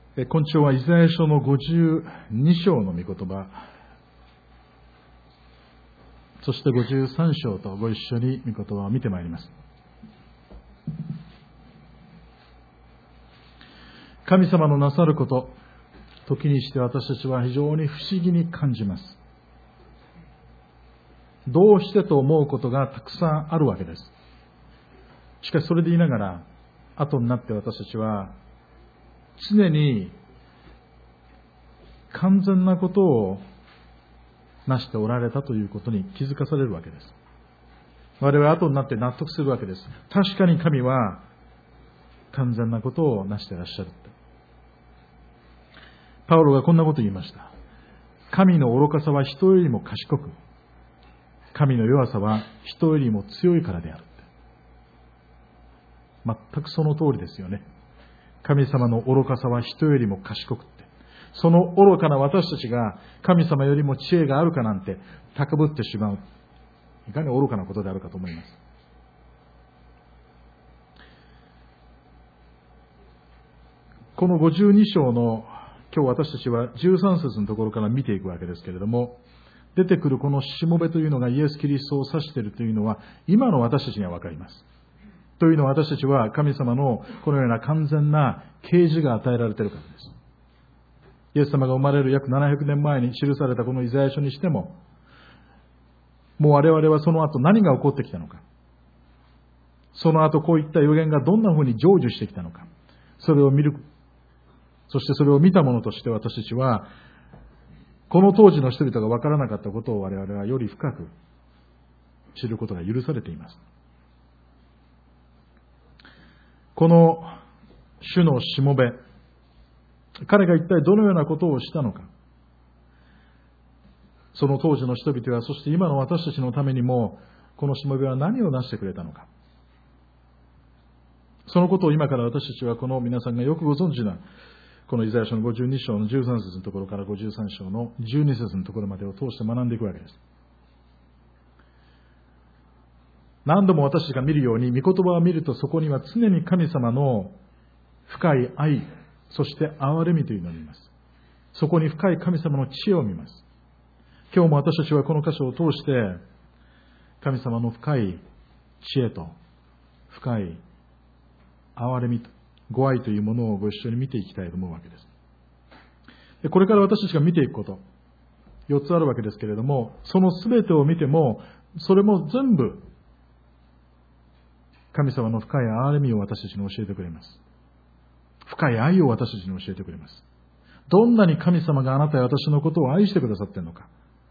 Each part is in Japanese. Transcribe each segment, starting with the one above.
今朝はイザヤ書の52章の御言葉、そして53章とご一緒に御言葉を見てまいります。神様のなさること、時にして私たちは非常に不思議に感じます。どうしてと思うことがたくさんあるわけです。しかしそれで言いながら、後になって私たちは常に完全なことをなしておられたということに気づかされるわけです。我々は後になって納得するわけです。確かに神は完全なことをなしていらっしゃる。パウロがこんなことを言いました。神の愚かさは人よりも賢く、神の弱さは人よりも強いからである。全くその通りですよね。神様の愚かさは人よりも賢くって、その愚かな私たちが神様よりも知恵があるかなんて高ぶってしまう、いかに愚かなことであるかと思います。この52章の今日私たちは13節のところから見ていくわけですけれども、出てくるこのしもべというのがイエス・キリストを指しているというのは今の私たちには分かります。というのは私たちは神様のこのような完全な啓示が与えられているからです。イエス様が生まれる約700年前に記されたこのイザヤ書にしても、もう我々はその後何が起こってきたのか、その後こういった予言がどんなふうに成就してきたのか、それを見る、そしてそれを見た者として私たちはこの当時の人々が分からなかったことを我々はより深く知ることが許されています。この主のしもべ、彼が一体どのようなことをしたのか、その当時の人々は、そして今の私たちのためにもこのしもべは何をなしてくれたのか、そのことを今から私たちはこの皆さんがよくご存知なこのイザヤ書の52章の13節のところから53章の12節のところまでを通して学んでいくわけです。何度も私たちが見るように、御言葉を見るとそこには常に神様の深い愛、そして憐れみというのを見ます。そこに深い神様の知恵を見ます。今日も私たちはこの箇所を通して神様の深い知恵と深い憐れみとご愛というものをご一緒に見ていきたいと思うわけです。でこれから私たちが見ていくこと、4つあるわけですけれども、その全てを見ても、それも全部神様の深い憐れみを私たちに教えてくれます。深い愛を私たちに教えてくれます。どんなに神様があなたや私のことを愛してくださっているのか、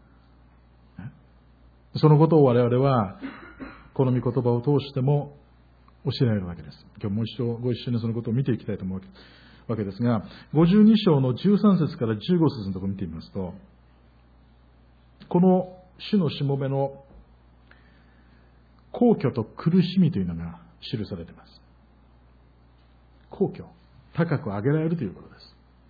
そのことを我々はこの御言葉を通しても教えられるわけです。今日もう一度ご一緒にそのことを見ていきたいと思うわけですが、52章の13節から15節のところを見てみますと、この主のしもべの皇居と苦しみというのが記されています。皇居、高く上げられるということです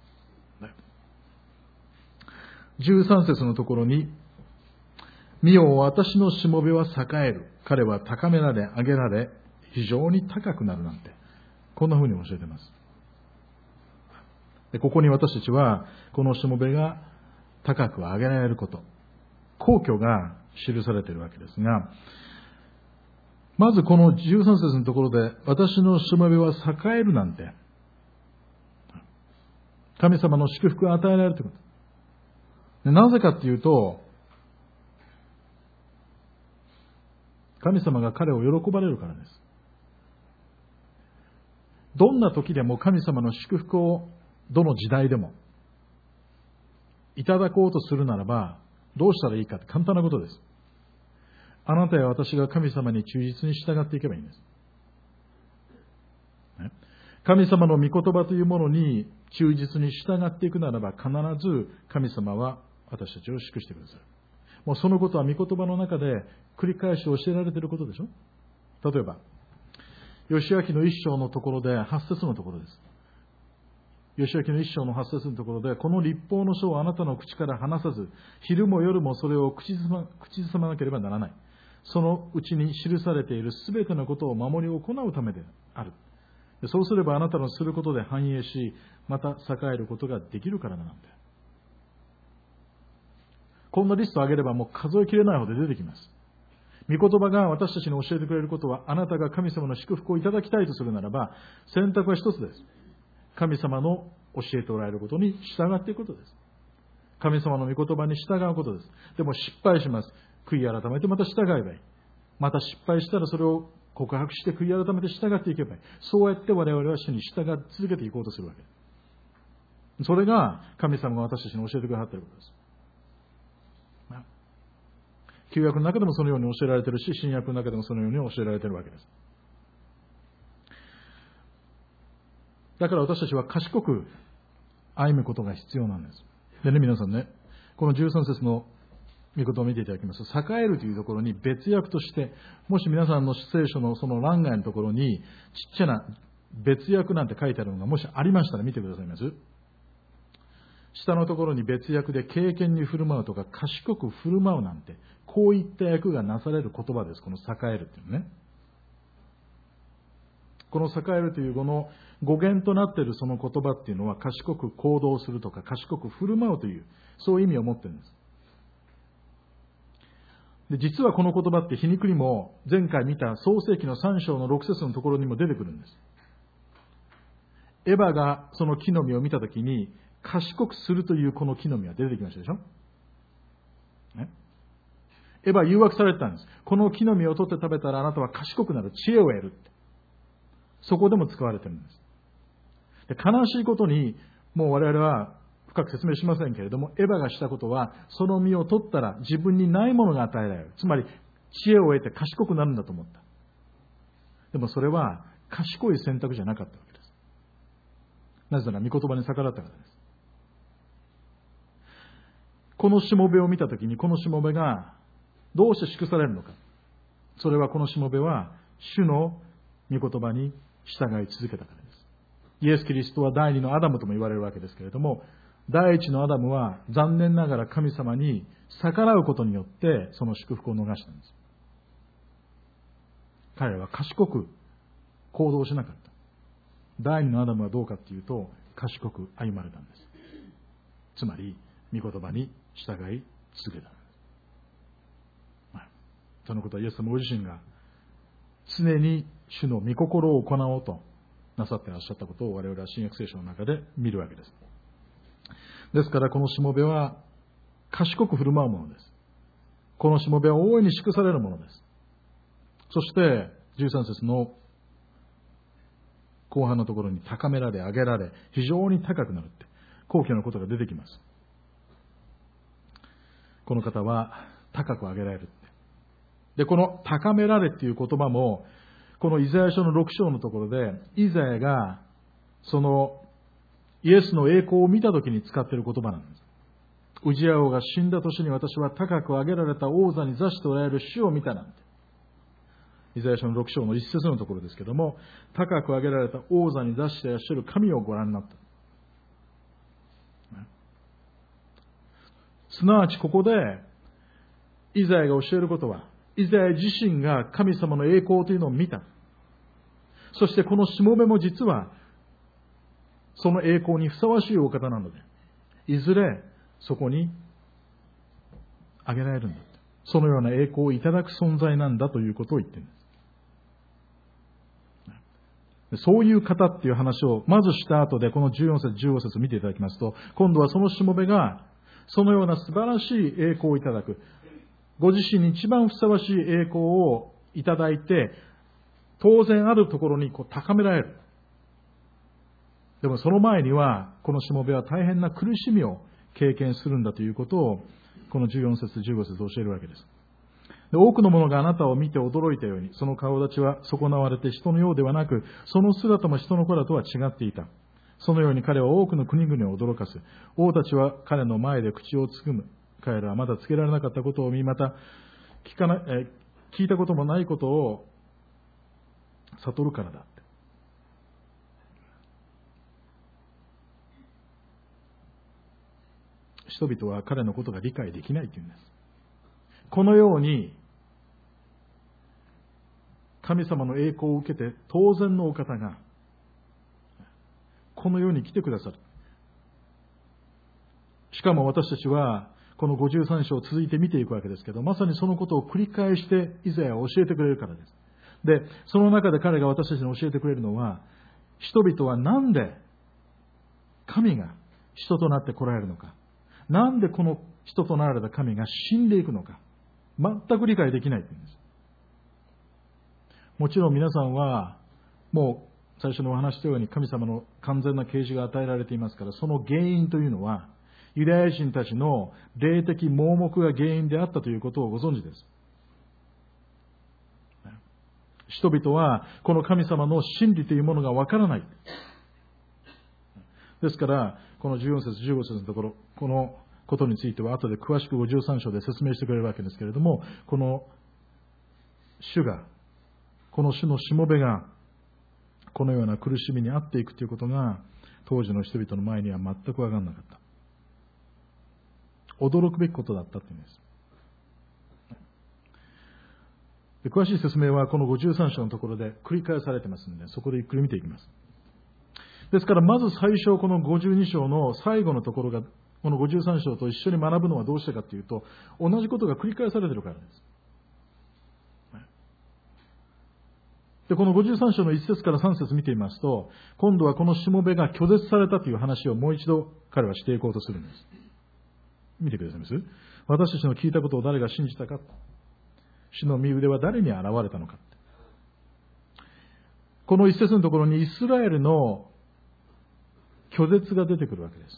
。13節のところに、見よ私のしもべは栄える。彼は高められ、上げられ、非常に高くなるなんて、こんなふうに教えています。でここに私たちは、このしもべが高く上げられること、皇居が記されているわけですが、まずこの13節のところで、私のしもべは栄えるなんて、神様の祝福が与えられるということ。なぜかというと、神様が彼を喜ばれるからです。どんな時でも神様の祝福をどの時代でもいただこうとするならば、どうしたらいいかって簡単なことです。あなたや私が神様に忠実に従っていけばいいんです。神様の御言葉というものに忠実に従っていくならば、必ず神様は私たちを祝してくださる。もうそのことは御言葉の中で繰り返し教えられていることでしょ。例えば義明の一章のところで8節のところです。義明の一章の8節のところで、この律法の書をあなたの口から離さず、昼も夜もそれを口ずさまなければならない。そのうちに記されているすべてのことを守り行うためである。 そうすればあなたのすることで繁栄し、また栄えることができるからなんだ。こんなリストを挙げればもう数えきれないほど出てきます。御言葉が私たちに教えてくれることは、あなたが神様の祝福をいただきたいとするならば、選択は一つです。神様の教えておられることに従っていくことです。神様の御言葉に従うことです。でも失敗します。悔い改めてまた従えばいい。また失敗したらそれを告白して悔い改めて従っていけばいい。そうやって我々は主に従い続けていこうとするわけです。それが神様が私たちに教えてくださっていることです。旧約の中でもそのように教えられているし、新約の中でもそのように教えられているわけです。だから私たちは賢く歩むことが必要なんです。でね、皆さんね、この13節の御言葉を見ていただきますと、栄えるというところに別訳として、もし皆さんの聖書のその欄外のところに、ちっちゃな別訳なんて書いてあるのがもしありましたら見てくださいます。下のところに別訳で敬虔に振る舞うとか賢く振る舞うなんて、こういった訳がなされる言葉です。この栄えるというね。この栄えるという語の語源となっているその言葉っていうのは、賢く行動するとか賢く振る舞うという、そういう意味を持っているんです。で、実はこの言葉って皮肉にも前回見た創世記の3章の6節のところにも出てくるんです。エヴァがその木の実を見たときに、賢くするというこの木の実は出てきましたでしょ。ね、エヴァは誘惑されてたんです。この木の実を取って食べたらあなたは賢くなる、知恵を得るって。そこでも使われているんです。で、悲しいことに、もう我々は深く説明しませんけれども、エヴァがしたことは、その実を取ったら自分にないものが与えられる。つまり、知恵を得て賢くなるんだと思った。でもそれは賢い選択じゃなかったわけです。なぜなら、御言葉に逆らったからです。このしもべを見たときに、このしもべがどうして祝されるのか。それはこのしもべは、主の御言葉に従い続けたからです。イエス・キリストは第二のアダムとも言われるわけですけれども、第一のアダムは残念ながら神様に逆らうことによってその祝福を逃したんです。彼は賢く行動しなかった。第二のアダムはどうかというと、賢く歩まれたんです。つまり、御言葉に従い続けたんです。そのことはイエス様ご自身が常に主の御心を行おうとなさっていらっしゃったことを我々は新約聖書の中で見るわけです。ですからこのしもべは賢く振る舞うものです。このしもべは大いに祝されるものです。そして13節の後半のところに高められ上げられ非常に高くなるって高貴なことが出てきます。この方は高く上げられるって。で、この高められっていう言葉もこのイザヤ書の6章のところでイザヤがそのイエスの栄光を見たときに使っている言葉なんです。ウジヤ王が死んだ年に私は高く上げられた王座に座しておられる主を見たなんて。イザヤ書の6章の一節のところですけども、高く上げられた王座に座していらっしゃる神をご覧になった。すなわちここでイザヤが教えることは、イザヤ自身が神様の栄光というのを見た。そしてこのしもべも実はその栄光にふさわしいお方なので、いずれそこにあげられるんだ。そのような栄光をいただく存在なんだということを言っているんです。そういう方っていう話をまずした後で、この14節15節見ていただきますと、今度はそのしもべがそのような素晴らしい栄光をいただく。ご自身に一番ふさわしい栄光をいただいて、当然あるところに高められる。でもその前には、このしもべは大変な苦しみを経験するんだということを、この14節15節で教えるわけです。で、多くの者があなたを見て驚いたように、その顔立ちは損なわれて人のようではなく、その姿も人の子らとは違っていた。そのように彼は多くの国々を驚かす。王たちは彼の前で口をつぐむ。彼らはまだつけられなかったことを見、また聞いたこともないことを悟るからだ。人々は彼のことが理解できないというんです。このように神様の栄光を受けて当然のお方がこの世に来てくださる。しかも私たちはこの53章を続いて見ていくわけですけど、まさにそのことを繰り返してイザヤは教えてくれるからです。で、その中で彼が私たちに教えてくれるのは、人々はなんで神が人となって来られるのか、なんでこの人となられた神が死んでいくのか、全く理解できないというんです。もちろん皆さんはもう最初にお話したように神様の完全な啓示が与えられていますから、その原因というのはユダヤ人たちの霊的盲目が原因であったということをご存知です。人々はこの神様の真理というものがわからない。ですからこの14節15節のところ、このことについては後で詳しく53章で説明してくれるわけですけれども、この主のしもべがこのような苦しみに遭っていくということが当時の人々の前には全く分からなかった。驚くべきことだったというんです。で、詳しい説明はこの53章のところで繰り返されてますので、そこでゆっくり見ていきます。ですからまず最初この52章の最後のところがこの53章と一緒に学ぶのはどうしてかというと、同じことが繰り返されているからです。で、この53章の1節から3節見てみますと、今度はこのしもべが拒絶されたという話をもう一度彼はしていこうとするんです。見てくださいます？私たちの聞いたことを誰が信じたか、主の御腕は誰に現れたのか。この一節のところにイスラエルの拒絶が出てくるわけです。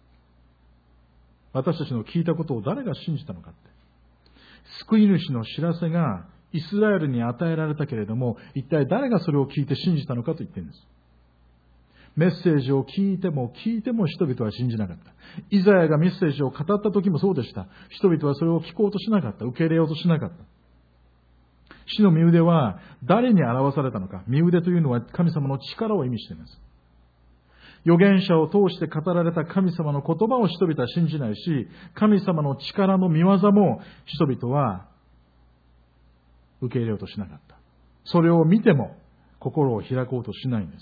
私たちの聞いたことを誰が信じたのかって。救い主の知らせがイスラエルに与えられたけれども、一体誰がそれを聞いて信じたのかと言っているんです。メッセージを聞いても人々は信じなかった。イザヤがメッセージを語った時もそうでした。人々はそれを聞こうとしなかった。受け入れようとしなかった。主の御腕は誰に表されたのか。御腕というのは神様の力を意味しています。預言者を通して語られた神様の言葉を人々は信じないし、神様の力の見業も人々は受け入れようとしなかった。それを見ても心を開こうとしないんです。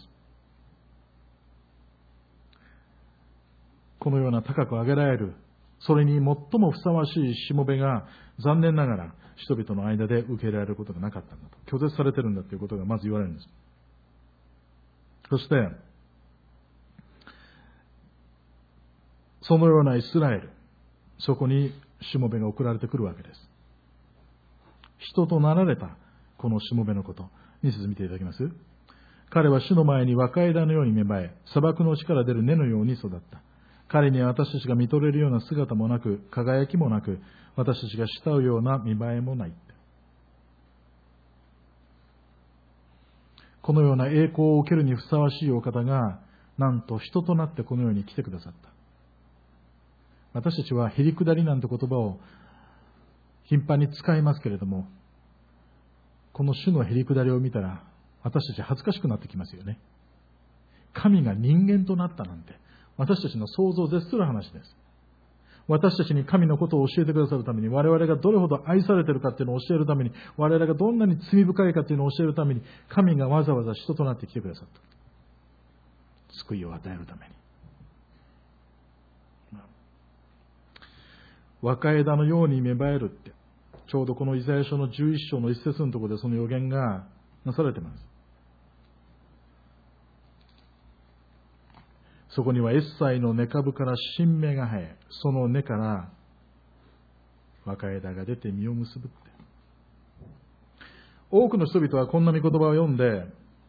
このような高く上げられる、それに最もふさわしいしもべが残念ながら人々の間で受け入れられることがなかったんだと。拒絶されているんだということがまず言われるんです。そしてそのようなイスラエル、そこにしもべが送られてくるわけです。人となられたこのしもべのこと、2節見ていただけます？彼は主の前に若枝のように芽生え、砂漠の地から出る根のように育った。彼には私たちが見とれるような姿もなく、輝きもなく、私たちが慕うような見栄えもない。このような栄光を受けるにふさわしいお方が、なんと人となってこの世に来てくださった。私たちはへりくだりなんて言葉を頻繁に使いますけれども、この主のへりくだりを見たら私たち恥ずかしくなってきますよね。神が人間となったなんて私たちの想像を絶する話です。私たちに神のことを教えてくださるために、我々がどれほど愛されているかというのを教えるために、我々がどんなに罪深いかというのを教えるために、神がわざわざ人となって来てくださった。救いを与えるために。若枝のように芽生えるって、ちょうどこのイザヤ書の11章の一節のところでその予言がなされています。そこにはエッサイの根株から新芽が生え、その根から若枝が出て実を結ぶって。多くの人々はこんな御言葉を読んで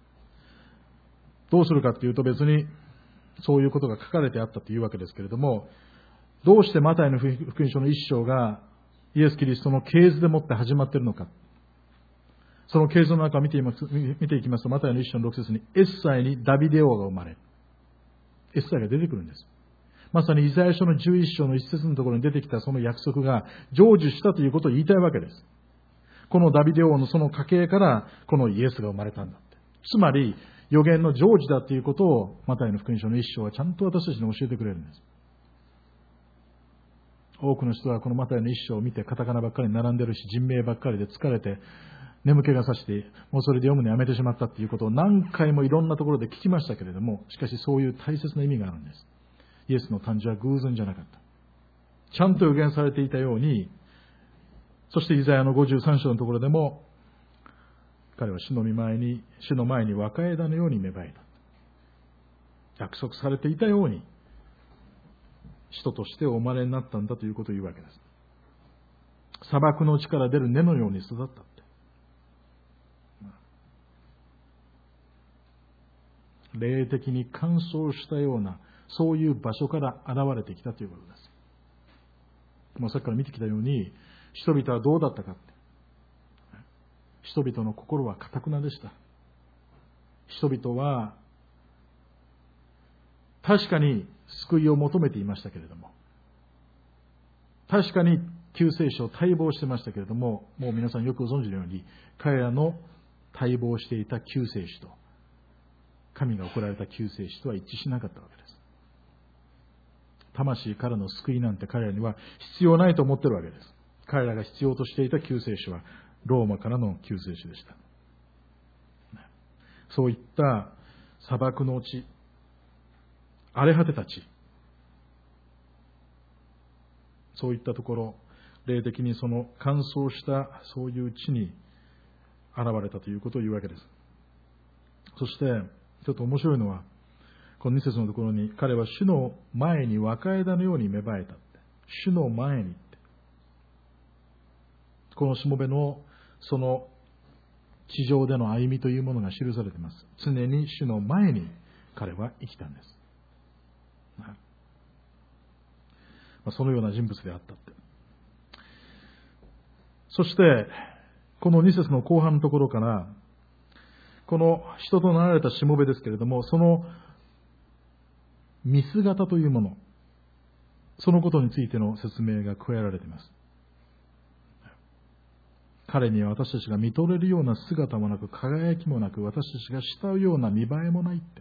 どうするかというと、別にそういうことが書かれてあったというわけですけれども、どうしてマタイの福音書の一章がイエス・キリストの系図でもって始まっているのか。その系図の中を見ていきますと、マタイの一章の6節にエッサイにダビデ王が生まれ、エッサイが出てくるんです。まさにイザヤ書の11章の一節のところに出てきたその約束が成就したということを言いたいわけです。このダビデ王のその家系からこのイエスが生まれたんだって。つまり預言の成就だということをマタイの福音書の一章はちゃんと私たちに教えてくれるんです。多くの人はこのマタイの一章を見てカタカナばっかり並んでるし、人名ばっかりで疲れて眠気がさして、もうそれで読むのやめてしまったっていうことを何回もいろんなところで聞きましたけれども、しかしそういう大切な意味があるんです。イエスの誕生は偶然じゃなかった。ちゃんと予言されていたように、そしてイザヤの53章のところでも、彼は主の前に若枝のように芽生えた。約束されていたように、人としてお生まれになったんだということを言うわけです。砂漠の地から出る根のように育ったって。霊的に乾燥したような、そういう場所から現れてきたということです。もうさっきから見てきたように、人々はどうだったかって。人々の心は堅なでした。人々は、確かに救いを求めていましたけれども、確かに救世主を待望してましたけれども、もう皆さんよくご存知のように、彼らの待望していた救世主と、神が送られた救世主とは一致しなかったわけです。魂からの救いなんて彼らには必要ないと思っているわけです。彼らが必要としていた救世主はローマからの救世主でした。そういった砂漠の地、荒れ果てた地、そういったところ、霊的にその乾燥したそういう地に現れたということを言うわけです。そしてちょっと面白いのは、この2節のところに、彼は主の前に若枝のように芽生えたって。主の前にって。このしもべのその地上での歩みというものが記されています。常に主の前に彼は生きたんです。そのような人物であったって。そして、この2節の後半のところから、この人となられたしもべですけれども、その見姿というもの、そのことについての説明が加えられています。彼には私たちが見とれるような姿もなく、輝きもなく、私たちが慕うような見栄えもないって。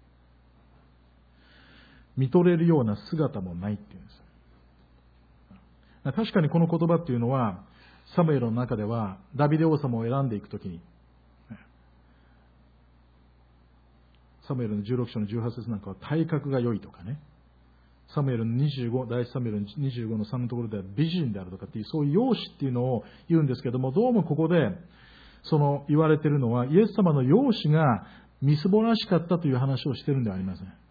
見とれるような姿もないっていうんです。確かにこの言葉っていうのは、サムエルの中では、ダビデ王様を選んでいくときに、サムエルの16章の18節なんかは体格が良いとかね、サムエルの第一サムエルの25の3のところでは美人であるとかっていう、そういう容姿っていうのを言うんですけども、どうもここでその言われているのは、イエス様の容姿がみすぼらしかったという話をしているんではありません。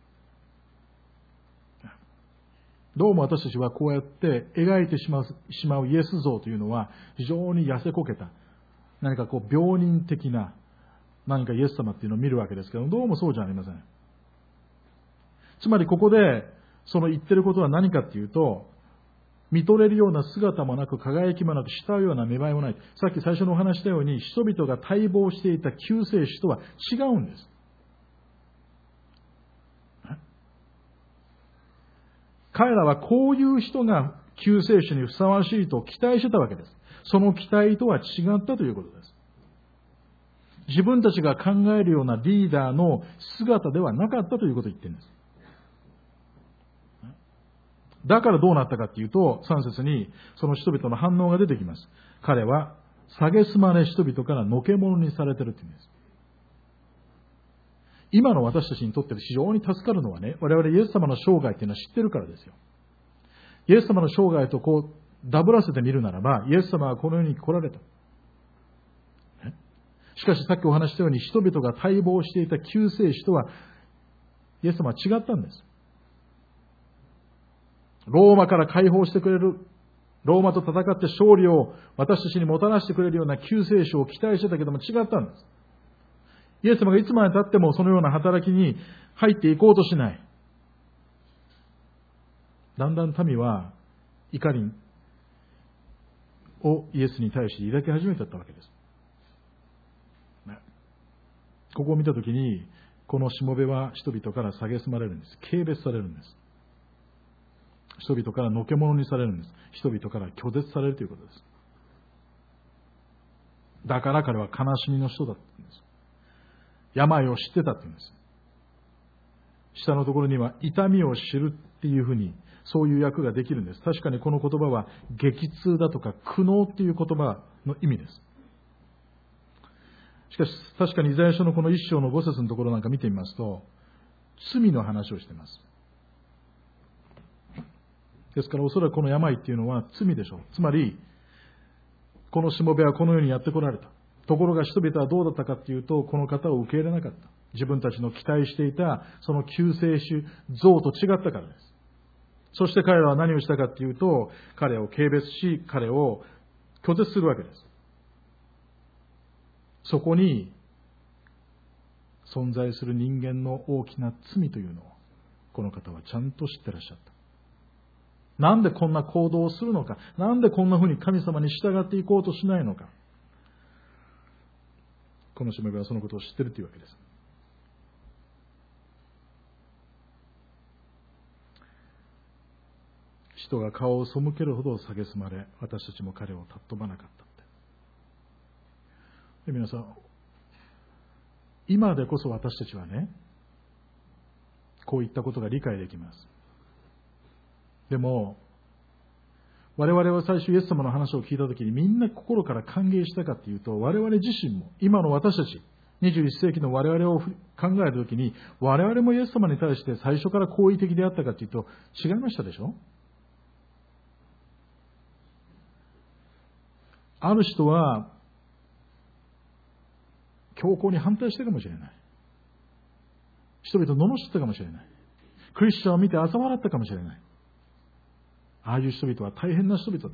どうも私たちはこうやって描いてしまうイエス像というのは非常に痩せこけた、何かこう病人的な何かイエス様っていうのを見るわけですけど、どうもそうじゃありません。つまりここでその言ってることは何かっていうと、見とれるような姿もなく、輝きもなく、慕うような芽生えもない。さっき最初のお話したように、人々が待望していた救世主とは違うんです。彼らはこういう人が救世主にふさわしいと期待してたわけです。その期待とは違ったということです。自分たちが考えるようなリーダーの姿ではなかったということを言ってるんです。だからどうなったかっていうと、3節にその人々の反応が出てきます。彼は蔑まれ人々からのけ者にされているというんです。今の私たちにとって非常に助かるのはね、我々イエス様の生涯っていうのは知ってるからですよ。イエス様の生涯とこうダブらせてみるならば、イエス様はこの世に来られた。しかしさっきお話したように、人々が待望していた救世主とはイエス様は違ったんです。ローマから解放してくれる、ローマと戦って勝利を私たちにもたらしてくれるような救世主を期待してたけども違ったんです。イエス様がいつまで経ってもそのような働きに入っていこうとしない。だんだん民は怒りをイエスに対して抱き始めちゃったわけです。ここを見たときに、このしもべは人々から蔑まれるんです。軽蔑されるんです。人々からのけ者にされるんです。人々から拒絶されるということです。だから彼は悲しみの人だって言うんです。病を知ってたって言うんです。下のところには痛みを知るっていうふうに、そういう訳ができるんです。確かにこの言葉は激痛だとか苦悩っていう言葉の意味です。 しかし、確かにイザヤ書のこの一章の5節のところなんか見てみますと、罪の話をしています。ですからおそらくこの病っていうのは罪でしょう。つまり、このしもべはこの世にやってこられた。ところが人々はどうだったかというと、この方を受け入れなかった。自分たちの期待していたその救世主像と違ったからです。そして彼らは何をしたかというと、彼を軽蔑し、彼を拒絶するわけです。そこに存在する人間の大きな罪というのを、この方はちゃんと知ってらっしゃった。なんでこんな行動をするのか、なんでこんなふうに神様に従っていこうとしないのか。このしもべはそのことを知っているというわけです。人が顔を背けるほど蔑まれ、私たちも彼を尊ばなかったって。で、皆さん、今でこそ私たちはね、こういったことが理解できます。でも、我々は最初イエス様の話を聞いたときにみんな心から歓迎したかというと、我々自身も、今の私たち、21世紀の我々を考えるときに、我々もイエス様に対して最初から好意的であったかというと、違いましたでしょ？ある人は、強硬に反対したかもしれない。人々を罵ったかもしれない。クリスチャンを見て嘲笑ったかもしれない。ああいう人々は大変な人々だって。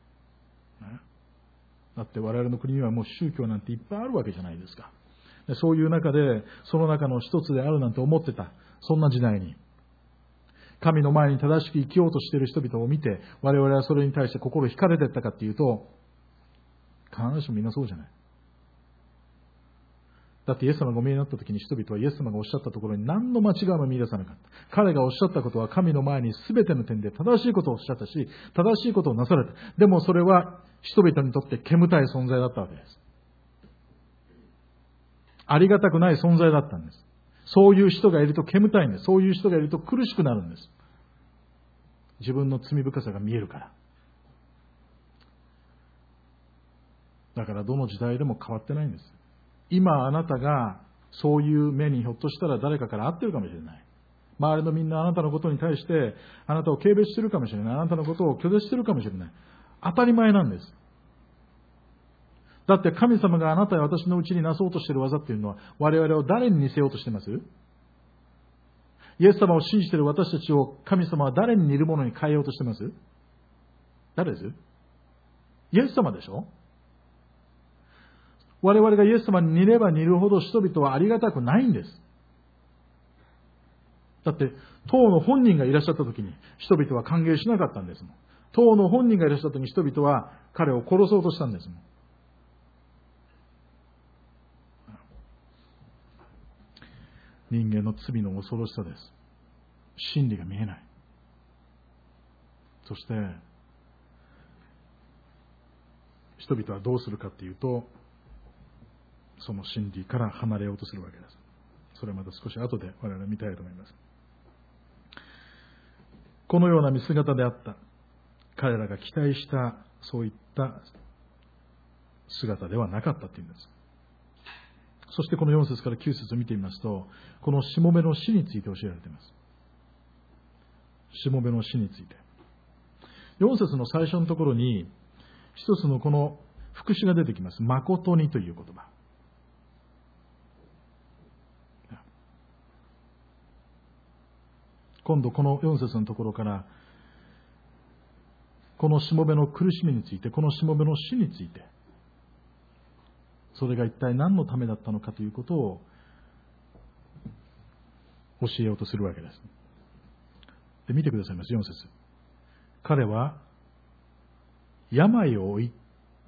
だって我々の国にはもう宗教なんていっぱいあるわけじゃないですか。そういう中で、その中の一つであるなんて思ってた。そんな時代に。神の前に正しく生きようとしている人々を見て、我々はそれに対して心惹かれていったかっていうと、必ずしもみんなそうじゃない。だってイエス様がお見えになった時に人々はイエス様がおっしゃったところに何の間違いも見出さなかった。彼がおっしゃったことは神の前に全ての点で正しいことをおっしゃったし、正しいことをなされた。でもそれは人々にとって煙たい存在だったわけです。ありがたくない存在だったんです。そういう人がいると煙たいんです。そういう人がいると苦しくなるんです。自分の罪深さが見えるから。だからどの時代でも変わってないんです。今あなたがそういう目にひょっとしたら誰かから会ってるかもしれない。周りのみんなあなたのことに対してあなたを軽蔑してるかもしれない。あなたのことを拒絶してるかもしれない。当たり前なんです。だって神様があなたや私のうちになそうとしている技っていうのは我々を誰に似せようとしています？イエス様を信じている私たちを神様は誰に似るものに変えようとしています？誰です？イエス様でしょ？我々がイエス様に似れば似るほど人々はありがたくないんです。だって、当の本人がいらっしゃった時に人々は歓迎しなかったんですもん。当の本人がいらっしゃった時に人々は彼を殺そうとしたんですもん。人間の罪の恐ろしさです。真理が見えない。そして、人々はどうするかっていうと、その真理から離れようとするわけです。それはまた少し後で我々は見たいと思います。このような見姿であった彼らが期待したそういった姿ではなかったというんです。そしてこの4節から9節を見てみますと、このしもべの死について教えられています。しもべの死について。4節の最初のところに一つのこの副詞が出てきます。誠にという言葉。今度この4節のところからこのしもべの苦しみについて、このしもべの死について、それが一体何のためだったのかということを教えようとするわけです。で、見てくださいます。4節。彼は病を負い、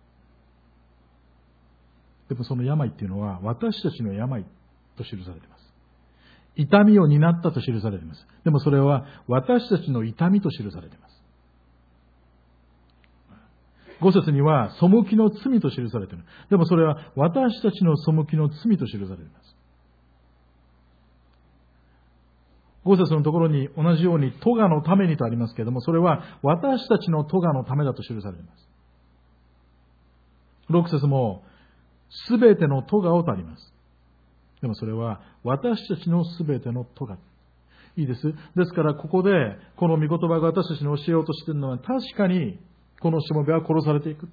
でもその病っていうのは私たちの病と記されています。痛みを担ったと記されています。でもそれは私たちの痛みと記されています。5節には背きの罪と記されている。でもそれは私たちの背きの罪と記されています。5節のところに同じように咎のためにとありますけれども、それは私たちの咎のためだと記されています。6節もすべての咎をとあります。でもそれは私たちのすべての咎。いいです。ですからここでこの御言葉が私たちに教えようとしているのは、確かにこのしもべは殺されていく。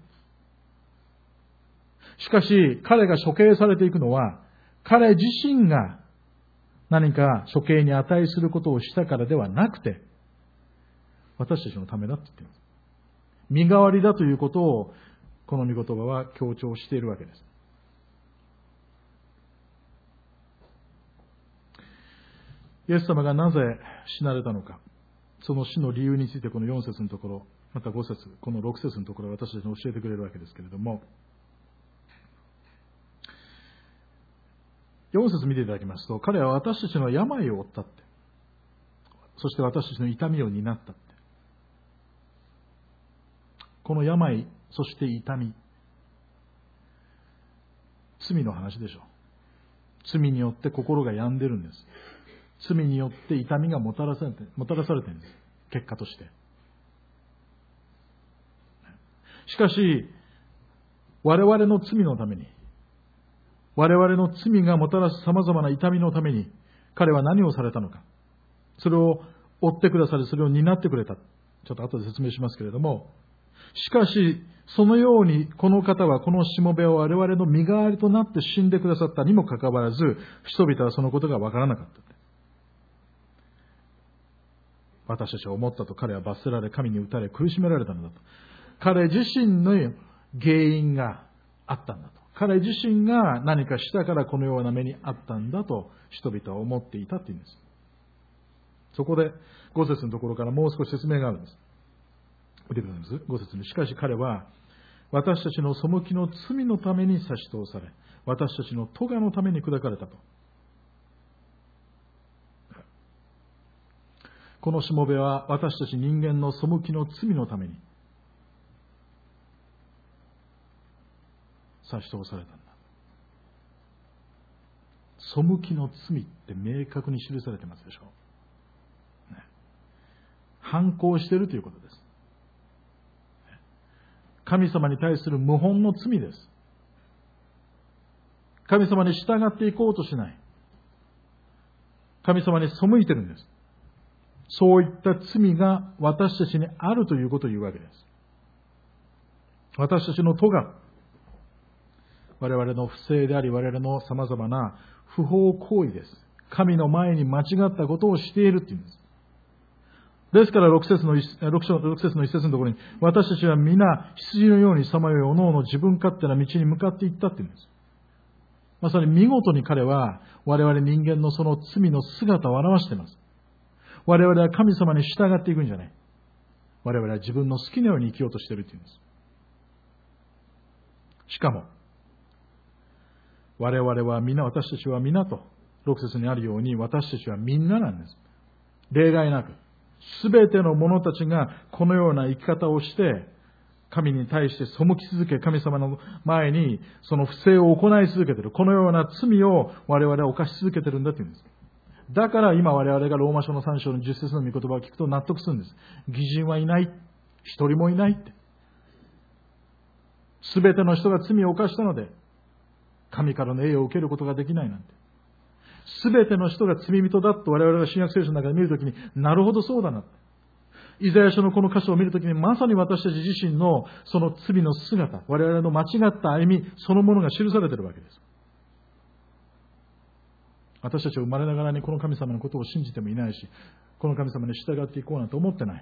しかし彼が処刑されていくのは、彼自身が何か処刑に値することをしたからではなくて、私たちのためだって言っています。身代わりだということをこの御言葉は強調しているわけです。イエス様がなぜ死なれたのか、その死の理由についてこの4節のところ、また5節、この6節のところ私たちに教えてくれるわけですけれども、4節見ていただきますと、彼は私たちの病を負ったって、そして私たちの痛みを担ったって。この病、そして痛み、罪の話でしょう。罪によって心が病んでるんです。罪によって痛みがもたらされているんです。結果として。しかし、我々の罪のために、我々の罪がもたらす様々な痛みのために、彼は何をされたのか。それを追ってくださり、それを担ってくれた。ちょっと後で説明しますけれども、しかし、そのようにこの方はこのしもべを我々の身代わりとなって死んでくださったにもかかわらず、人々はそのことがわからなかった。私たちは思ったと、彼は罰せられ、神に打たれ、苦しめられたのだと。彼自身の原因があったんだと。彼自身が何かしたからこのような目にあったんだと人々は思っていたというんです。そこで5節のところからもう少し説明があるんです。見てくださいます。5節に、しかし彼は私たちの背きの罪のために差し通され、私たちの咎のために砕かれたと。このしもべは私たち人間の背きの罪のために差し通されたんだ。背きの罪って明確に記されてますでしょう。反抗しているということです。神様に対する無本の罪です。神様に従っていこうとしない。神様に背いてるんです。そういった罪が私たちにあるということを言うわけです。私たちの咎、我々の不正であり、我々の様々な不法行為です。神の前に間違ったことをしているというんです。ですから6節の一節のところに、私たちは皆羊のようにさまよい、おのおの自分勝手な道に向かっていったっていうんです。まさに見事に彼は我々人間のその罪の姿を表しています。我々は神様に従っていくんじゃない。我々は自分の好きなように生きようとしているというんです。しかも、我々は皆、私たちは皆と、6節にあるように、私たちはみんななんです。例外なく、すべての者たちがこのような生き方をして、神に対して背き続け、神様の前にその不正を行い続けている。このような罪を我々は犯し続けているんだというんです。だから今我々がローマ書の3章の10節の御言葉を聞くと納得するんです。義人はいない。一人もいないって。すべての人が罪を犯したので、神からの栄誉を受けることができないなんて。すべての人が罪人だと我々が新約聖書の中で見るときに、なるほどそうだな。イザヤ書のこの箇所を見るときに、まさに私たち自身のその罪の姿、我々の間違った歩みそのものが記されているわけです。私たちは生まれながらにこの神様のことを信じてもいないし、この神様に従っていこうなんて思ってない。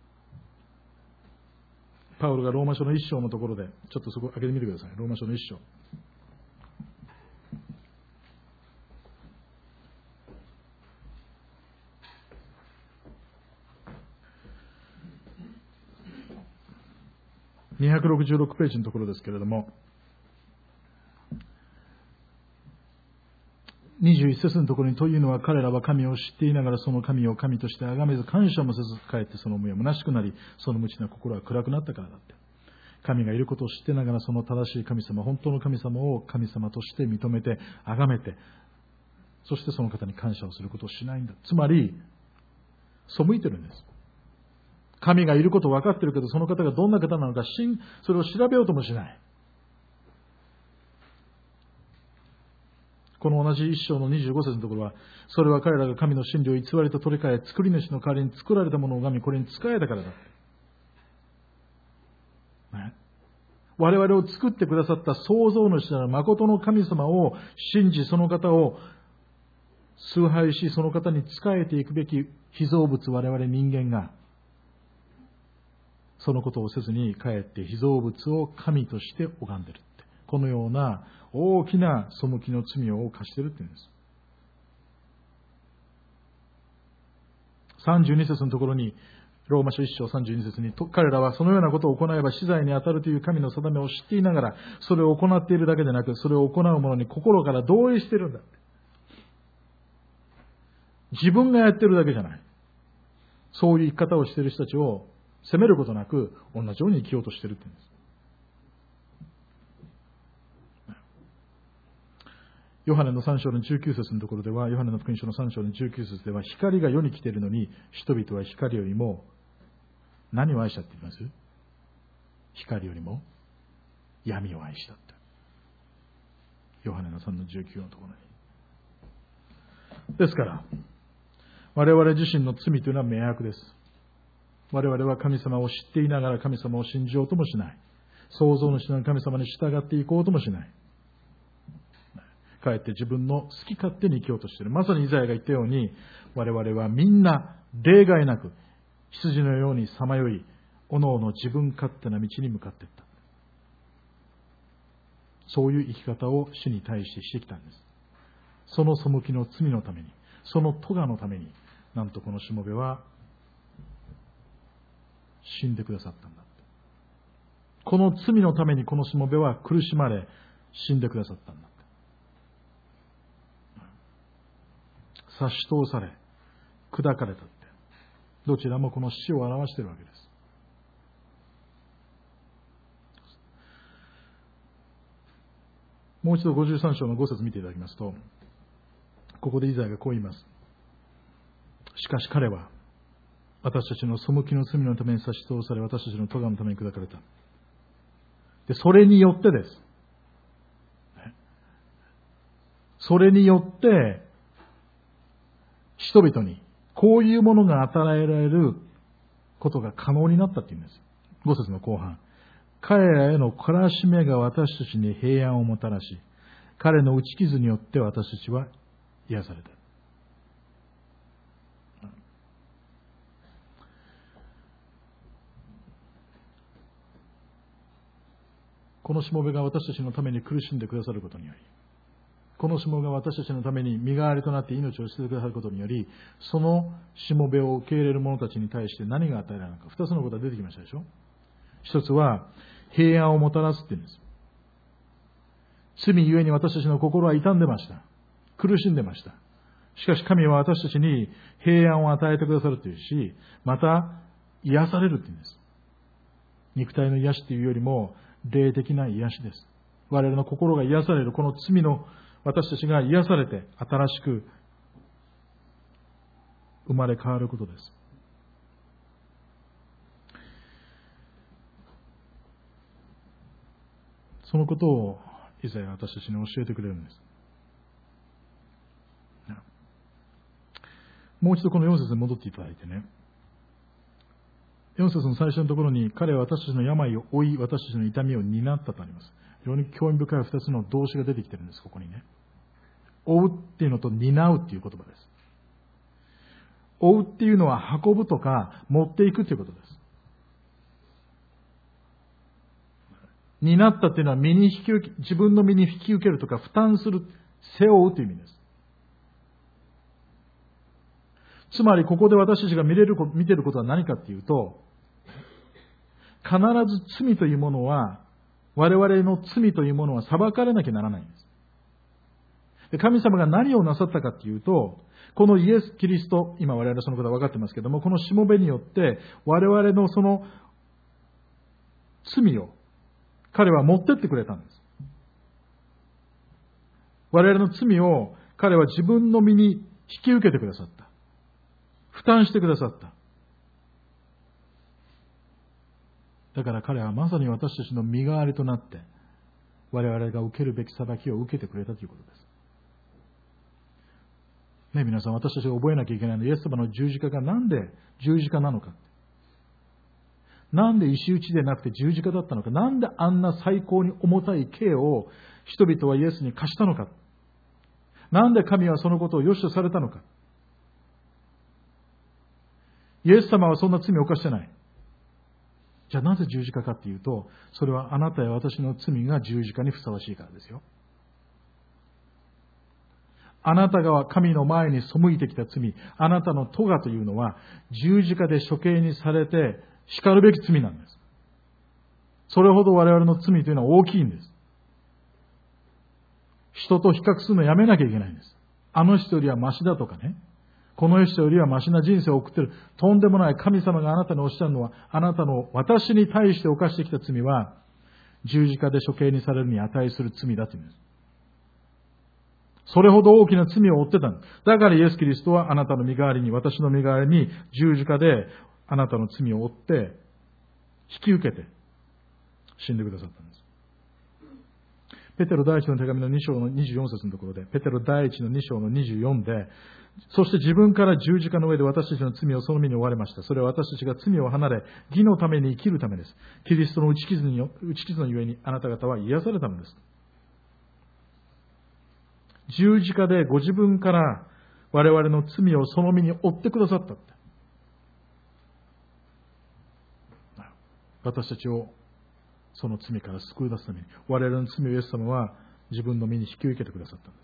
パウロがローマ書の1章のところで、ちょっとそこ開けてみてください。ローマ書の1章。266ページのところですけれども、21節のところに、というのは彼らは神を知っていながらその神を神として崇めず感謝もせずかえってその思いは虚しくなり、その無知な心は暗くなったからだって。神がいることを知ってながらその正しい神様、本当の神様を神様として認めて崇めて、そしてその方に感謝をすることをしないんだ。つまり背いてるんです。神がいることを分かっているけど、その方がどんな方なのかそれを調べようともしない。 この同じ一章の25節のところは、それは彼らが神の真理を偽りと取り替え、作り主の代わりに作られたものを拝み、これに仕えたからだ。ね、我々を作ってくださった創造主なる誠の神様を信じ、その方を崇拝し、その方に仕えていくべき被造物、我々人間が、そのことをせずにかえって被造物を神として拝んでいるって、このような大きな背きの罪を犯しているっていうんです。32節のところに、ローマ書1章32節に、彼らはそのようなことを行えば死罪に当たるという神の定めを知っていながら、それを行っているだけでなく、それを行う者に心から同意しているんだ。自分がやってるだけじゃない。そういう生き方をしている人たちを責めることなく、同じように生きようとしているって言うんです。ヨハネの3章の19節のところでは、ヨハネの福音書の3章の19節では、光が世に来ているのに、人々は光よりも何を愛したって言います？光よりも闇を愛したって。ヨハネの3の19のところに。ですから、我々自身の罪というのは迷惑です。我々は神様を知っていながら神様を信じようともしない。創造主の神様に従っていこうともしない。かえって自分の好き勝手に生きようとしている。まさにイザヤが言ったように、我々はみんな例外なく羊のようにさまよい、おのおの自分勝手な道に向かっていった。そういう生き方を主に対してしてきたんです。その背きの罪のために、その咎のために、なんとこのしもべは死んでくださったんだ。この罪のためにこのしもべは苦しまれ死んでくださったんだ。差し通され砕かれたって、どちらもこの死を表しているわけです。もう一度53章の5節見ていただきますと、ここでイザヤがこう言います。しかし彼は私たちの背きの罪のために差し通され、私たちの咎のために砕かれた。で、それによってです。それによって、人々にこういうものが与えられることが可能になったっていうんです。5節の後半。彼らへの懲らしめが私たちに平安をもたらし、彼の打ち傷によって私たちは癒された。このしもべが私たちのために苦しんでくださることにより、このしもべが私たちのために身代わりとなって命を捨ててくださることにより、そのしもべを受け入れる者たちに対して何が与えられるのか、二つのことが出てきましたでしょ。一つは平安をもたらすって言うんです。罪ゆえに私たちの心は傷んでました。苦しんでました。しかし神は私たちに平安を与えてくださるというし、また癒されるって言うんです。肉体の癒しというよりも霊的な癒しです。我々の心が癒される、この罪の私たちが癒されて新しく生まれ変わることです。そのことをイザヤは私たちに教えてくれるんです。もう一度この4節に戻っていただいてね。4節の最初のところに、彼は私たちの病を負い、私たちの痛みを担ったとあります。非常に興味深い2つの動詞が出てきているんです、ここにね。負うっていうのと担うっていう言葉です。負うっていうのは運ぶとか持っていくということです。担ったっていうのは自分の身に引き受けるとか負担する、背負うという意味です。つまりここで私たちが見ていることは何かっていうと、必ず罪というものは、我々の罪というものは裁かれなきゃならないんです。で、神様が何をなさったかっていうと、このイエス・キリスト、今我々そのことは分かってますけども、このしもべによって我々のその罪を彼は持ってってくれたんです。我々の罪を彼は自分の身に引き受けてくださった。負担してくださった。だから彼はまさに私たちの身代わりとなって、我々が受けるべき裁きを受けてくれたということです。 ね、皆さん、私たちが覚えなきゃいけないのは、イエス様の十字架がなんで十字架なのか。なんで石打ちでなくて十字架だったのか。なんであんな最高に重たい刑を人々はイエスに課したのか。なんで神はそのことを良しとされたのか。イエス様はそんな罪を犯してない。じゃあなぜ十字架かっていうと、それはあなたや私の罪が十字架にふさわしいからですよ。あなたが神の前に背いてきた罪、あなたの咎というのは十字架で処刑にされて叱るべき罪なんです。それほど我々の罪というのは大きいんです。人と比較するのやめなきゃいけないんです。あの人よりはマシだとかね。この人よりはマシな人生を送っている。とんでもない。神様があなたにおっしゃるのは、あなたの私に対して犯してきた罪は、十字架で処刑にされるに値する罪だというんです。それほど大きな罪を負ってたんです。だからイエス・キリストはあなたの身代わりに、私の身代わりに十字架であなたの罪を負って、引き受けて死んでくださったんです。ペテロ第一の手紙の2章の24節のところで、ペテロ第一の2章の24で、そして自分から十字架の上で私たちの罪をその身に負われました。それは私たちが罪を離れ、義のために生きるためです。キリストの打ち傷のゆえにあなた方は癒されたのです。十字架でご自分から我々の罪をその身に負ってくださったって。私たちをその罪から救い出すために、我々の罪をイエス様は自分の身に引き受けてくださったんです。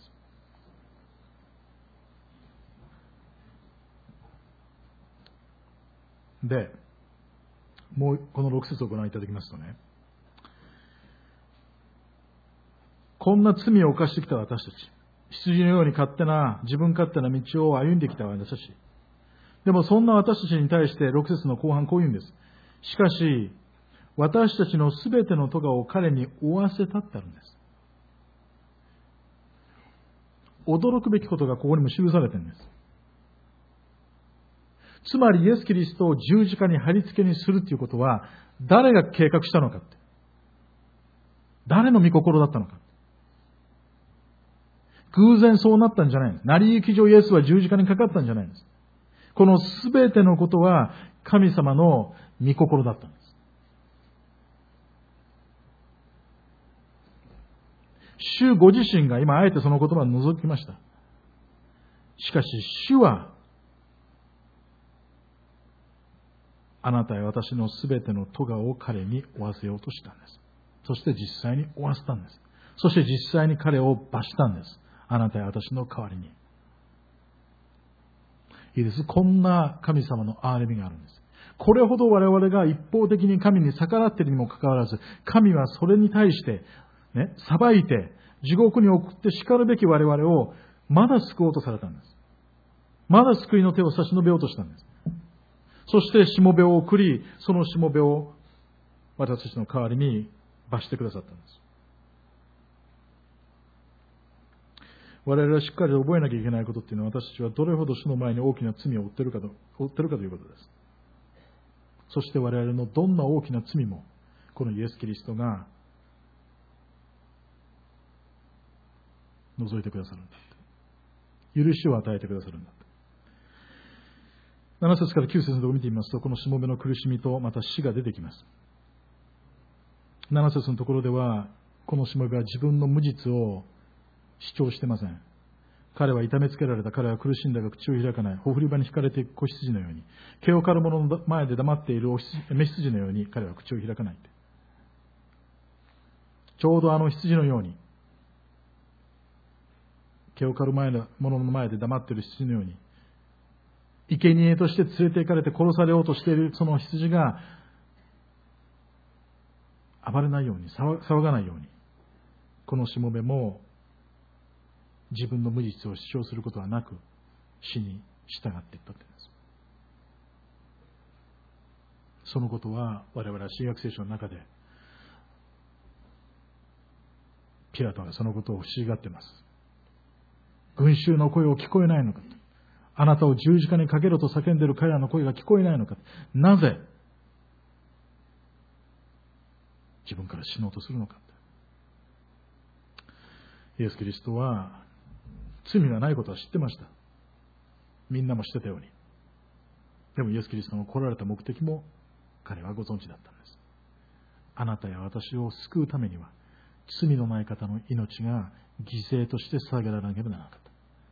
で、もうこの6節をご覧いただきますとね、こんな罪を犯してきた私たち、羊のように自分勝手な道を歩んできた私たち。でもそんな私たちに対して6節の後半こう言うんです。しかし、私たちのすべての咎を彼に負わせたってあるんです。驚くべきことがここにも記されているんです。つまりイエス・キリストを十字架に貼り付けにするということは、誰が計画したのかって。誰の御心だったのか。偶然そうなったんじゃないんです。成り行き上イエスは十字架にかかったんじゃないんです。このすべてのことは神様の御心だったんです。主ご自身が、今あえてその言葉を除きました。しかし主はあなたや私のすべての咎を彼に負わせようとしたんです。そして実際に負わせたんです。そして実際に彼を罰したんです。あなたや私の代わりに。いいです。こんな神様の憐れみがあるんです。これほど我々が一方的に神に逆らっているにもかかわらず、神はそれに対して、裁いて、地獄に送って叱るべき我々をまだ救おうとされたんです。まだ救いの手を差し伸べようとしたんです。そしてしもべを送り、そのしもべを私たちの代わりに罰してくださったんです。我々はしっかり覚えなきゃいけないことっていうのは、私たちはどれほど主の前に大きな罪を負っているかということです。そして我々のどんな大きな罪も、このイエス・キリストが除いてくださるんだ。許しを与えてくださるんだ。7節から9節のところを見てみますと、このしもべの苦しみとまた死が出てきます。7節のところでは、このしもべは自分の無実を主張してません。彼は痛めつけられた。彼は苦しんだが口を開かない。ほふり場に引かれていく子羊のように。毛を刈る者の前で黙っている雌羊のように彼は口を開かない。ちょうどあの羊のように、毛を刈る者の前で黙っている羊のように、生贄として連れて行かれて殺されようとしているその羊が暴れないように、騒がないように、このしもべも自分の無実を主張することはなく死に従っていったというんです。そのことは我々は新約聖書の中でピラトがそのことを不思議がっています。群衆の声を聞こえないのかと、あなたを十字架にかけろと叫んでいる彼らの声が聞こえないのか、なぜ自分から死のうとするのか。イエス・キリストは罪がないことは知ってました。 みんなもしてたように。でもイエス・キリストの来られた目的も彼はご存知だったんです。あなたや私を救うためには、罪のない方の命が犠牲として捧げられなければならなかった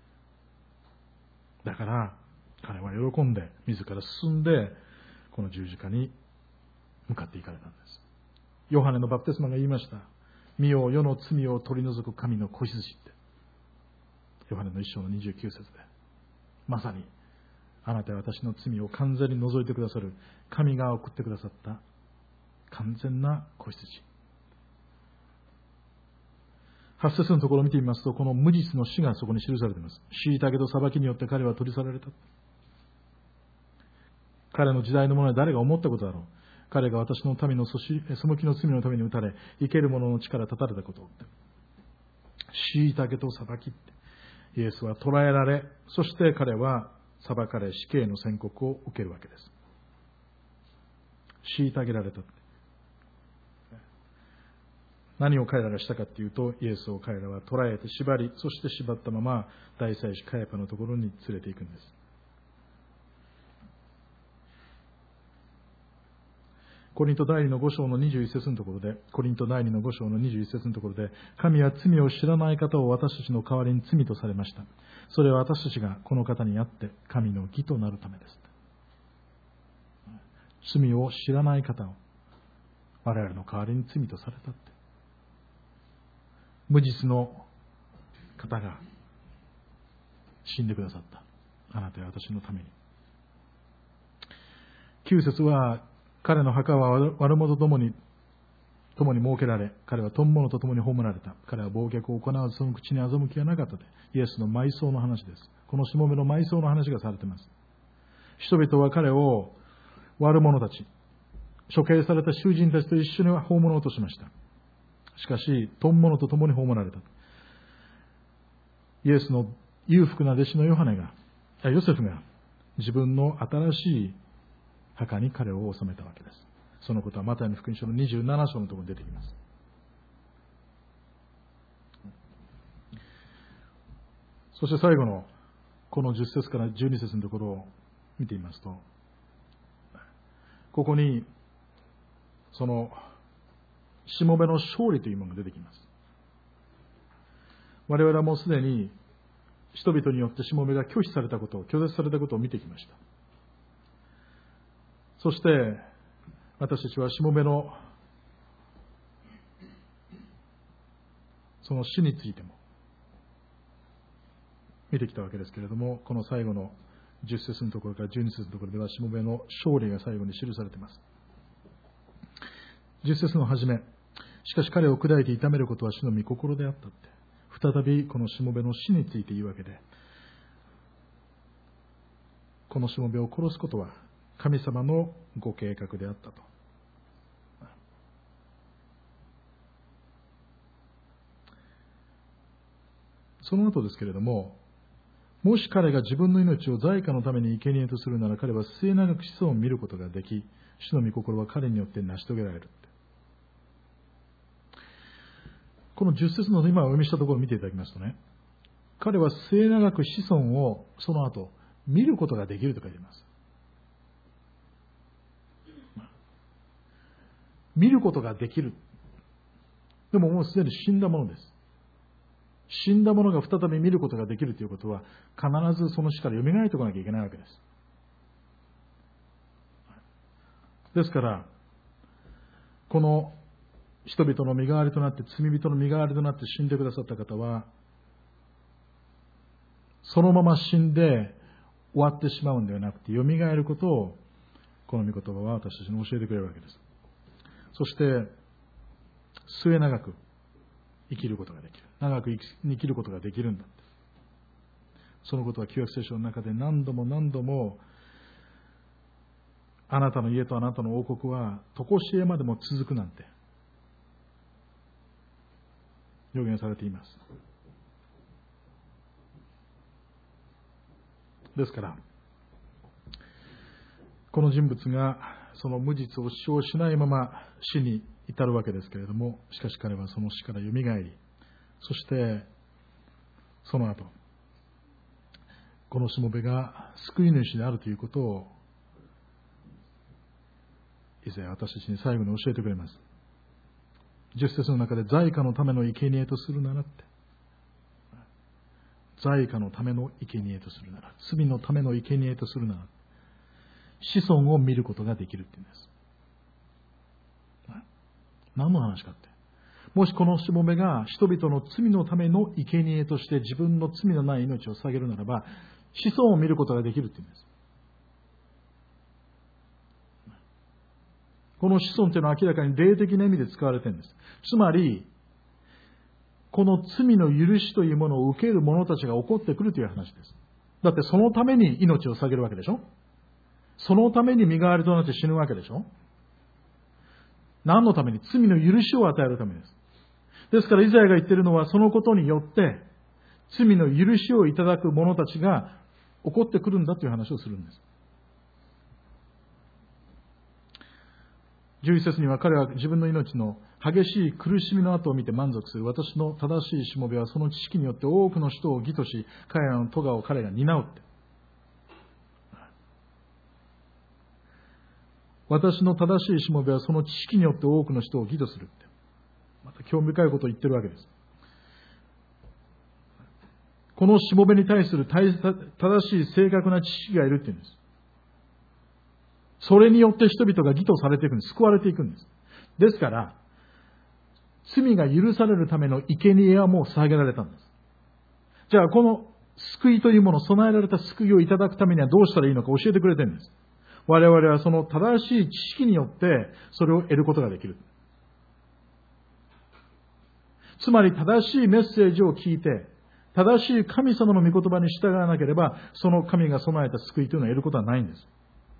。だから彼は喜んで自ら進んでこの十字架に向かっていかれたんです。ヨハネのバプテスマが言いました。見よ、世の罪を取り除く神の子羊って。ヨハネの一章の29節で。まさに、あなたや私の罪を完全に除いてくださる神が送ってくださった完全な子羊。8節のところを見てみますと、この無実の死がそこに記されています。虐げと裁きによって彼は取り去られた。彼の時代のものは誰が思ったことだろう。彼が私の民の背きの罪のために打たれ、生ける者の力立たれたことを。虐げと裁きって。イエスは捕らえられ、そして彼は裁かれ、死刑の宣告を受けるわけです。虐げられた。何を彼らがしたかというと、イエスを彼らは捕らえて縛り、そして縛ったまま大祭司カヤパのところに連れて行くんです。コリント第2の5章の21節のところで、神は罪を知らない方を私たちの代わりに罪とされました。それは私たちがこの方にあって神の義となるためです。罪を知らない方を我々の代わりに罪とされたって。無実の方が死んでくださった。あなたや私のために。9節は、彼の墓は悪者と共に設けられ、彼は富物と共に葬られた。彼は暴虐を行わず、その口に欺きはなかったで。イエスの埋葬の話です。このしもべの埋葬の話がされています。人々は彼を悪者たち、処刑された囚人たちと一緒に葬ろうとしました。しかし、富物と共に葬られた。イエスの裕福な弟子のヨセフが自分の新しい墓に彼を収めたわけです。そのことはマタイの福音書の27章のところに出てきます。そして最後のこの10節から12節のところを見てみますと、ここにそのしもべの勝利というものが出てきます。我々はもうすでに人々によってしもべが拒絶されたことを見てきました。そして私たちはしもべのその死についても見てきたわけですけれども、この最後の10節のところから12節のところではしもべの勝利が最後に記されています。10節の初め、しかし彼を砕いて痛めることは主の御心であったって、再びこのしもべの死について言うわけで、このしもべを殺すことは神様のご計画であったと。その後ですけれども、もし彼が自分の命を罪過のために生贄とするなら、彼は末永く子孫を見ることができ、主の御心は彼によって成し遂げられる。この10節の今お読みしたところを見ていただきますとね、彼は末永く子孫をその後見ることができると書いています。見ることができる。でももうすでに死んだものです。死んだものが再び見ることができるということは、必ずその死から蘇ってこなきゃいけないわけです。ですから、この人々の身代わりとなって、罪人の身代わりとなって死んでくださった方は、そのまま死んで終わってしまうんではなくて、蘇ることを、この御言葉は私たちに教えてくれるわけです。そして、末永く生きることができる。長く生きることができるんだ。そのことは旧約聖書の中で何度も何度も、あなたの家とあなたの王国は常しえまでも続くなんて予言されています。ですから、この人物がその無実を主張しないまま死に至るわけですけれども、しかし彼はその死からよみがえり、そしてその後このしもべが救い主であるということを以前私たちに最後に教えてくれます。10節の中で罪禍のための生贄とするならって、罪禍のための生贄とするなら、罪のための生贄とするなら、子孫を見ることができるって言うんです。何の話かって、もしこのしもべが人々の罪のための生贄として自分の罪のない命を捧げるならば、子孫を見ることができるって言うんです。この子孫というのは明らかに霊的な意味で使われているんです。つまり、この罪の許しというものを受ける者たちが起こってくるという話です。だってそのために命を捧げるわけでしょ。そのために身代わりとなって死ぬわけでしょ。何のために？罪の許しを与えるためです。ですからイザヤが言っているのは、そのことによって罪の許しをいただく者たちが起こってくるんだという話をするんです。11節には、彼は自分の命の激しい苦しみの後を見て満足する。私の正しいしもべはその知識によって多くの人を義とし、彼らの咎を彼が担うって。私の正しいしもべはその知識によって多くの人を義とするって。また興味深いことを言ってるわけです。このしもべに対する正しい正確な知識がいるって言うんです。それによって人々が義とされていくんです。救われていくんです。ですから、罪が許されるための生贄はもう捧げられたんです。じゃあ、この救いというもの、備えられた救いをいただくためにはどうしたらいいのか教えてくれてるんです。我々はその正しい知識によってそれを得ることができる。つまり正しいメッセージを聞いて、正しい神様の御言葉に従わなければ、その神が備えた救いというのを得ることはないんです。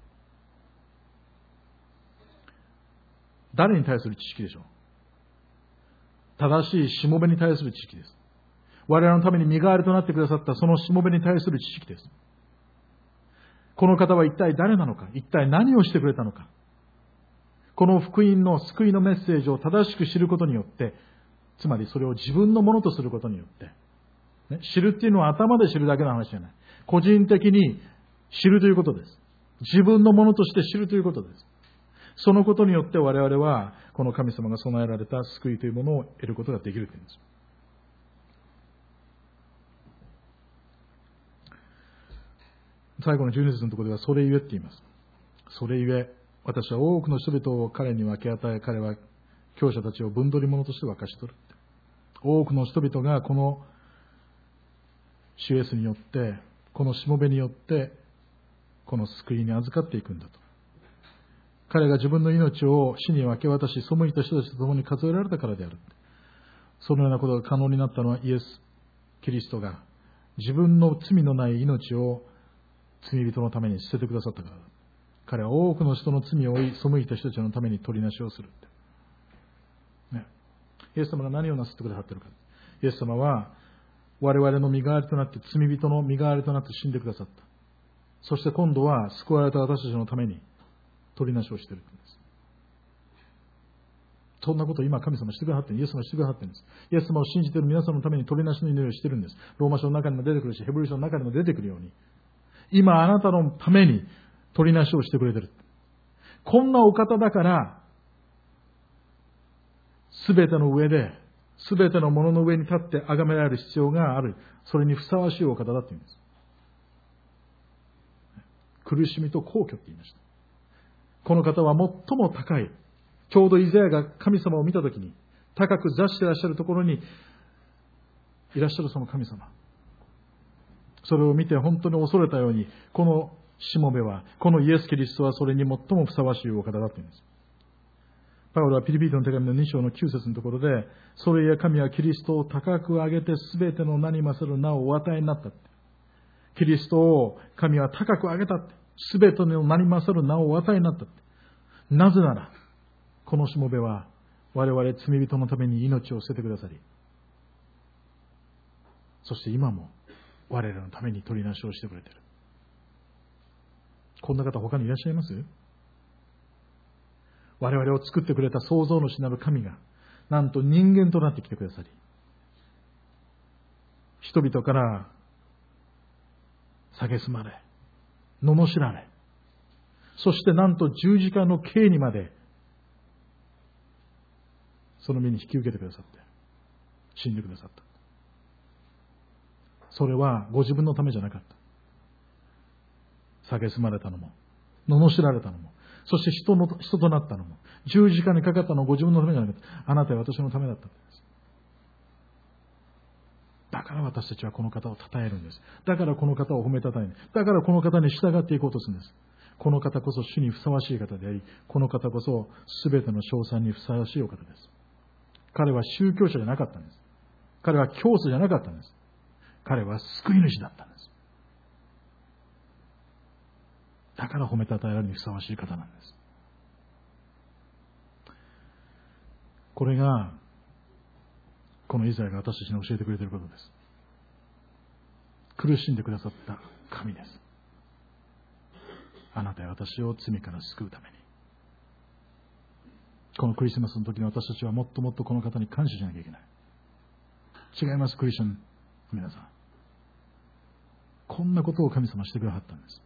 誰に対する知識でしょう？正しいしもべに対する知識です。我々のために身代わりとなってくださったそのしもべに対する知識です。この方は一体誰なのか、一体何をしてくれたのか。この福音の救いのメッセージを正しく知ることによって、つまりそれを自分のものとすることによって、知るっていうのは頭で知るだけの話じゃない。個人的に知るということです。自分のものとして知るということです。そのことによって我々はこの神様が備えられた救いというものを得ることができるというんです。最後の12節のところでは、それゆえって言います。それゆえ、私は多くの人々を彼に分け与え、彼は強者たちを分取り物として分かし取る。多くの人々がこの主イエスによって、このしもべによって、この救いに預かっていくんだと。彼が自分の命を死に分け渡し、背いた人たちと共に数えられたからである。そのようなことが可能になったのはイエス・キリストが自分の罪のない命を罪人のために捨ててくださったからだ。彼は多くの人の罪を負い、背いた人たちのために取りなしをする。ね、イエス様が何をなすってくださっているか。イエス様は我々の身代わりとなって、罪人の身代わりとなって死んでくださった。そして今度は救われた私たちのために取りなしをしているんです。そんなことを今神様してくださっている。イエス様してくださっているんです。イエス様を信じている皆さんのために取りなしの祈りをしているんです。ローマ書の中にも出てくるし、ヘブル書の中にも出てくるように、今あなたのために取りなしをしてくれている。こんなお方だから、すべての上で、すべてのものの上に立って崇められる必要がある。それにふさわしいお方だというんです。苦しみと皇居って言いました。この方は最も高い。ちょうどイザヤが神様を見たときに、高く座していらっしゃるところにいらっしゃるその神様。それを見て本当に恐れたように、このしもべは、このイエス・キリストはそれに最もふさわしいお方だというんです。パウロはピリピリの手紙の2章の9節のところで、それや神はキリストを高く上げてすべての名に勝る名をお与えになった。キリストを神は高く上げた。すべての名に勝る名をお与えになった。なぜなら、このしもべは我々罪人のために命を捨ててくださり、そして今も我々のために取りなしをしてくれている。こんな方他にいらっしゃいます？我々を作ってくれた創造主なる神が、なんと人間となってきてくださり、人々から蔑まれ、罵られ、そしてなんと十字架の刑にまでその身に引き受けてくださって、死んでくださった。それはご自分のためじゃなかった。蔑まれたのも、罵られたのも、そして人となったのも、十字架にかかったのはご自分のためじゃなかった。あなたは私のためだったんです。だから私たちはこの方を称えるんです。だからこの方を褒めたたえる。だからこの方に従っていこうとするんです。この方こそ主にふさわしい方であり、この方こそ全ての称賛にふさわしいお方です。彼は宗教者じゃなかったんです。彼は教祖じゃなかったんです。彼は救い主だったんです。だから褒めたたえられるにふさわしい方なんです。これがこのイザヤが私たちに教えてくれていることです。苦しんでくださった神です。あなたや私を罪から救うために。このクリスマスの時に私たちはもっともっとこの方に感謝しなきゃいけない。違います、クリスチャン皆さん。こんなことを神様してくださったんです。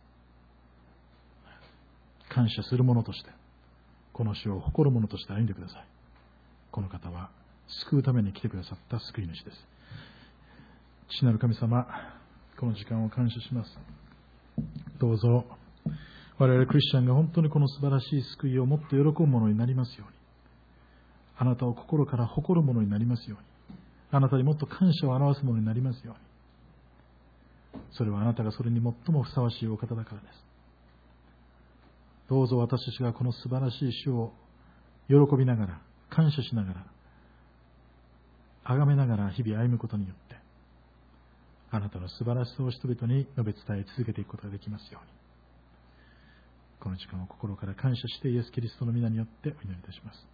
感謝する者として、この主を誇る者として歩んでください。この方は救うために来てくださった救い主です。父なる神様、この時間を感謝します。どうぞ我々クリスチャンが本当にこの素晴らしい救いをもっと喜ぶものになりますように、あなたを心から誇るものになりますように、あなたにもっと感謝を表すものになりますように。それはあなたがそれに最もふさわしいお方だからです。どうぞ私たちがこの素晴らしい主を喜びながら、感謝しながら、崇めながら日々歩むことによって、あなたの素晴らしさを人々に述べ伝え続けていくことができますように。この時間を心から感謝してイエス・キリストの皆によってお祈りいたします。